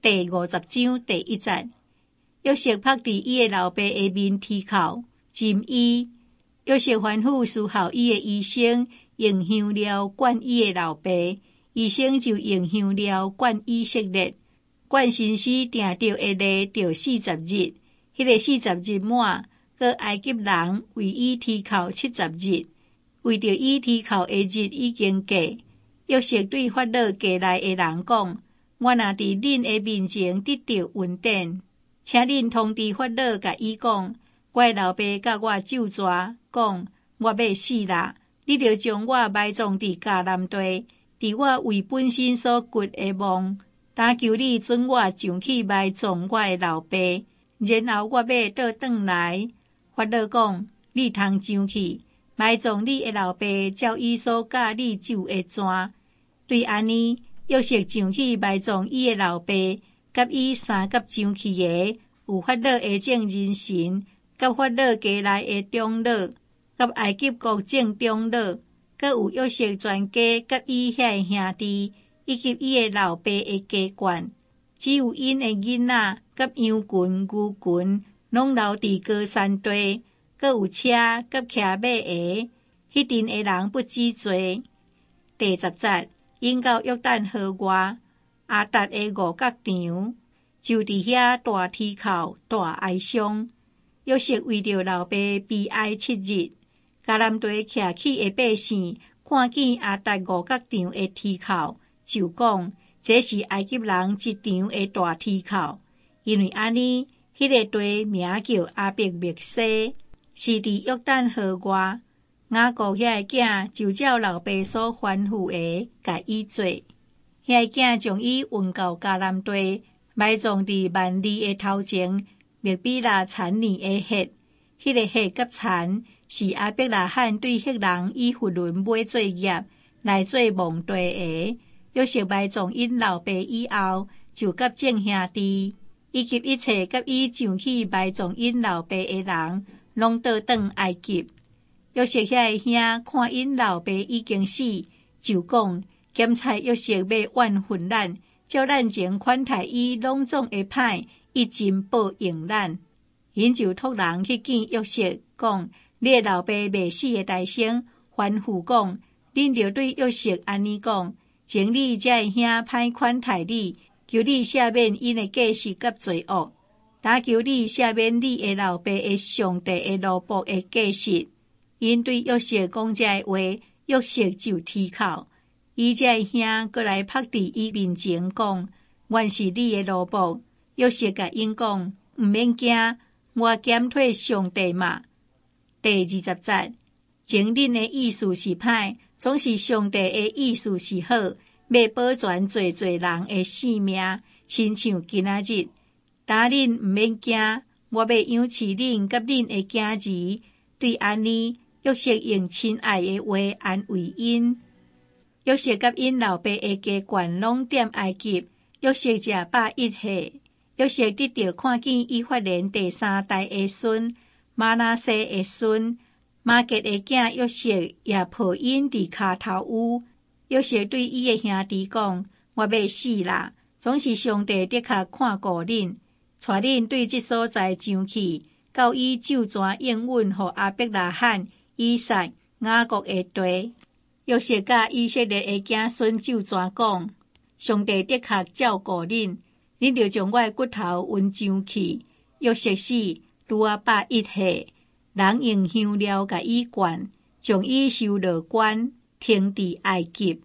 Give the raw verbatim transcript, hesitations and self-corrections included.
第五十章第一節，約瑟拍佇伊的老爸的面啼哭，浸伊。約瑟吩咐伺候伊的醫生用香料灌伊的老爸，醫生就用香料灌以色列。灌先師定着的日着四十日，迄、那個四十日滿，閣埃及人為伊啼哭七十日，為着伊啼哭的日已經過。約瑟對法老家內的人講：我若佇恁的面前得到恩典，請恁通知法老，甲伊講，我的老爸甲我咒詛，講我要死啦，你着將我埋葬佇迦南地，佇我為本身所掘的墓，但求你准我上去埋葬我的老爸，然後我要倒轉來。法老講：你通上去埋葬你的老爸，照伊所教你咒的傳。對安尼，約瑟上去埋葬伊的老爸，甲伊三甲上去的有法老的眾人臣，甲法老家內的長老，甲埃及國眾長老，閣有約瑟全家甲伊遐的兄弟，以及伊的老爸的家眷，只有因的囡仔甲羊群、牛群，攏留佇高山地，閣有車甲騎馬的，迄陣的人不止多。第十節，因到約旦河外亞達的五角場，就佇遐大啼哭、大哀傷。約瑟為着老爸悲哀七日。迦南地徛起的百姓看見亞達五角場的啼哭，就講這是埃及人一場的大啼哭，因為安尼，迄、那個地名叫阿伯密西，是佇約旦河外。雅各遐個囝就照老爸所吩咐的，甲伊做。遐個囝將伊運到迦南地，埋葬佇萬里的頭前，麥比拉產年的血。迄、那個血甲產是亞伯拉罕對迄人以弗倫買做業，來做墓地的。約瑟埋葬因老爸以後，就甲眾兄弟以及一切甲伊上去埋葬因老爸的人，攏倒轉埃及。約瑟遐個兄看因老爸已經死，就講：檢察約瑟要怨恨咱，照咱前款待伊攏總的歹，一盡報應咱。因就託人去見約瑟，講：你的老爸未死的大聲，吩咐講：恁着對約瑟安尼講，前你這個兄歹款待你，求你赦免因的過失甲罪惡，但求你赦免你的老爸的上帝的奴僕的過失。因對約瑟講這個話，約瑟就啼哭。伊這個兄過來拍佇伊面前講：原是你的奴僕。約瑟甲因講：毋免驚，我檢討上帝嘛。第二十節，前恁的意思是歹，總是上帝的意思是好，要保全濟濟人的性命，親像今仔日。但恁毋免驚，我要養飼恁甲恁的囝兒。對安尼，約瑟用親愛的話安慰因。約瑟甲因老爸的家眷攏踮埃及。約瑟食百一歲。約瑟得到看見以法蓮第三代的孫瑪拿西的孫瑪吉的囝約瑟也抱因佇跤頭屋。約瑟對伊的兄弟講：我要死啦！總是上帝的確看顧恁，帶恁對這所在上去，到伊咒詛應允予亞伯拉罕、以撒、雅各的地。約瑟甲以色列的子孫咒詛講：上帝的確照顧恁，恁就將我的骨頭運上去。約瑟死，拄啊百一歲，人用香料甲伊灌，將伊收落棺，停佇埃及。